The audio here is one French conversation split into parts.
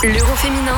L'Euro féminin.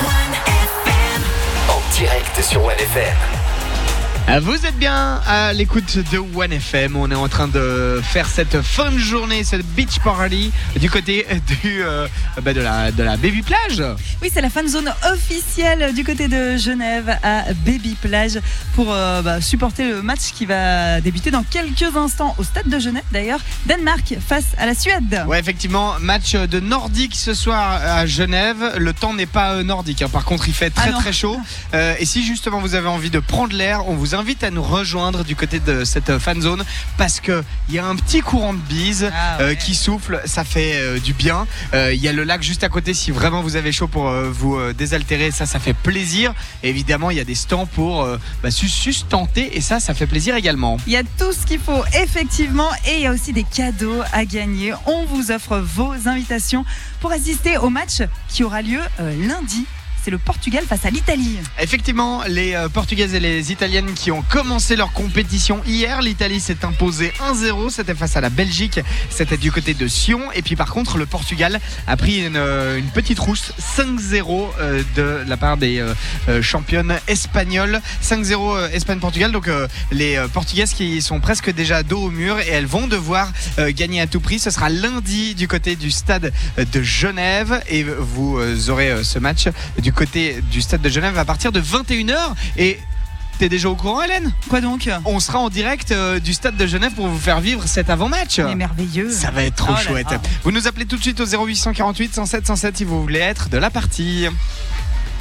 En direct sur OneFM. Vous êtes bien à l'écoute de OneFM. On est en train de faire cette fin de journée, cette beach party du côté de la Baby Plage. Oui, c'est la fan zone officielle du côté de Genève à Baby Plage pour supporter le match qui va débuter dans quelques instants au stade de Genève. D'ailleurs, Danemark face à la Suède. Ouais, effectivement, match de nordique ce soir à Genève. Le temps n'est pas nordique, hein. Par contre, il fait très chaud. Et si justement vous avez envie de prendre l'air, on vous invite à nous rejoindre du côté de cette fan zone parce que il y a un petit courant de bise qui souffle, ça fait du bien. Il y a le lac juste à côté si vraiment vous avez chaud pour vous désaltérer, ça fait plaisir. Et évidemment, il y a des stands pour sustenter et ça fait plaisir également. Il y a tout ce qu'il faut effectivement et il y a aussi des cadeaux à gagner. On vous offre vos invitations pour assister au match qui aura lieu lundi. C'est le Portugal face à l'Italie. Effectivement, les Portugaises et les Italiennes qui ont commencé leur compétition hier. L'Italie s'est imposée 1-0, c'était face à la Belgique, c'était du côté de Sion. Et puis par contre, le Portugal a pris une petite rousse, 5-0 de la part des championnes espagnoles. 5-0 Espagne-Portugal, donc les Portugaises qui sont presque déjà dos au mur et elles vont devoir gagner à tout prix. Ce sera lundi du côté du stade de Genève et vous aurez ce match du côté du stade de Genève à partir de 21h. Et t'es déjà au courant, Hélène ? Quoi donc ? On sera en direct du stade de Genève pour vous faire vivre cet avant-match. C'est merveilleux. Ça va être trop chouette. Vous nous appelez tout de suite au 0848 107 107 si vous voulez être de la partie.